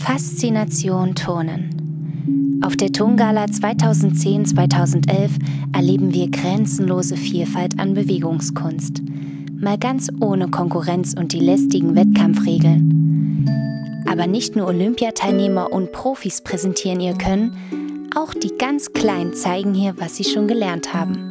Faszination Turnen. Auf der Tongala 2010/2011 erleben wir grenzenlose Vielfalt an Bewegungskunst. Mal ganz ohne Konkurrenz und die lästigen Wettkampfregeln. Aber nicht nur Olympiateilnehmer und Profis präsentieren ihr Können, auch die ganz Kleinen zeigen hier, was sie schon gelernt haben.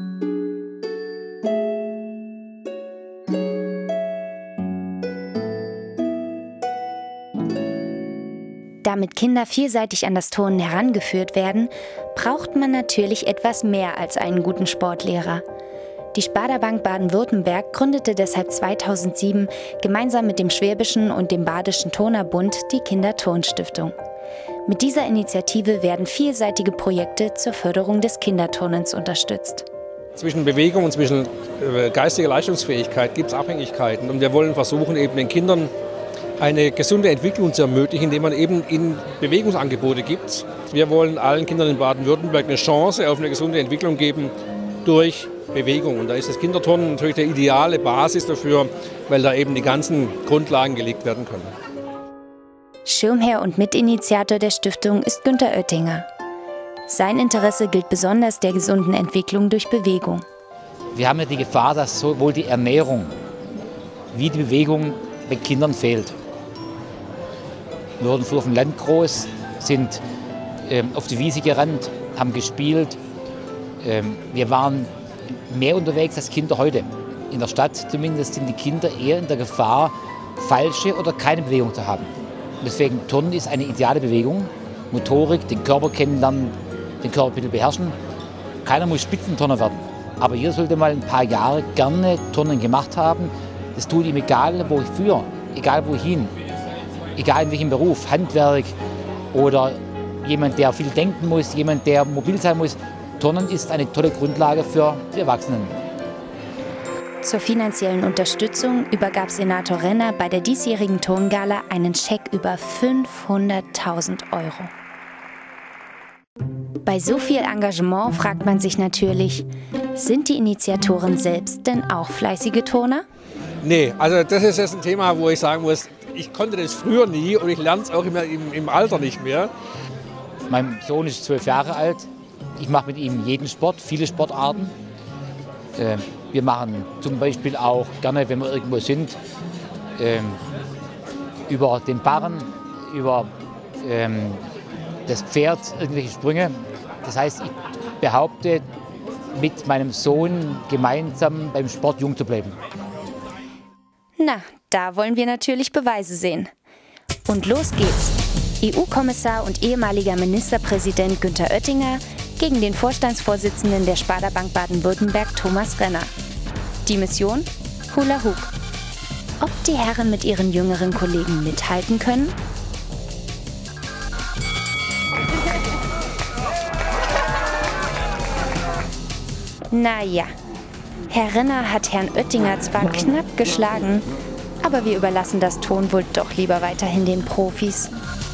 Damit Kinder vielseitig an das Turnen herangeführt werden, braucht man natürlich etwas mehr als einen guten Sportlehrer. Die Sparda-Bank Baden-Württemberg gründete deshalb 2007 gemeinsam mit dem Schwäbischen und dem Badischen Turnerbund die Kinderturnstiftung. Mit dieser Initiative werden vielseitige Projekte zur Förderung des Kinderturnens unterstützt. Zwischen Bewegung und zwischen geistiger Leistungsfähigkeit gibt es Abhängigkeiten. Und wir wollen versuchen, eben den Kindern eine gesunde Entwicklung zu ermöglichen, indem man eben ihnen Bewegungsangebote gibt. Wir wollen allen Kindern in Baden-Württemberg eine Chance auf eine gesunde Entwicklung geben durch Bewegung. Und da ist das Kinderturnen natürlich die ideale Basis dafür, weil da eben die ganzen Grundlagen gelegt werden können. Schirmherr und Mitinitiator der Stiftung ist Günther Oettinger. Sein Interesse gilt besonders der gesunden Entwicklung durch Bewegung. Wir haben ja die Gefahr, dass sowohl die Ernährung wie die Bewegung bei Kindern fehlt. Wir wurden früher auf dem Land groß, sind auf die Wiese gerannt, haben gespielt. Wir waren mehr unterwegs als Kinder heute. In der Stadt zumindest sind die Kinder eher in der Gefahr, falsche oder keine Bewegung zu haben. Deswegen Turnen ist eine ideale Bewegung. Motorik, den Körper kennenlernen, den Körper bitte beherrschen. Keiner muss Spitzenturner werden. Aber jeder sollte mal ein paar Jahre gerne Turnen gemacht haben. Das tut ihm egal wofür, egal wohin, egal in welchem Beruf, Handwerk oder jemand, der viel denken muss, jemand, der mobil sein muss. Turnen ist eine tolle Grundlage für die Erwachsenen. Zur finanziellen Unterstützung übergab Senator Renner bei der diesjährigen Tongala einen Scheck über 500.000 €. Bei so viel Engagement fragt man sich natürlich, sind die Initiatoren selbst denn auch fleißige Turner? Nee, also das ist jetzt ein Thema, wo ich sagen muss, ich konnte das früher nie und ich lerne es auch im Alter nicht mehr. Mein Sohn ist 12 Jahre alt. Ich mache mit ihm jeden Sport, viele Sportarten. Wir machen zum Beispiel auch gerne, wenn wir irgendwo sind, über den Barren, über das Pferd irgendwelche Sprünge. Das heißt, ich behaupte, mit meinem Sohn gemeinsam beim Sport jung zu bleiben. Na, da wollen wir natürlich Beweise sehen. Und los geht's. EU-Kommissar und ehemaliger Ministerpräsident Günther Oettinger gegen den Vorstandsvorsitzenden der Sparda-Bank Baden-Württemberg Thomas Renner. Die Mission? Hula Hoop. Ob die Herren mit ihren jüngeren Kollegen mithalten können? Naja, Herr Renner hat Herrn Oettinger zwar knapp geschlagen, aber wir überlassen das Turnen wohl doch lieber weiterhin den Profis.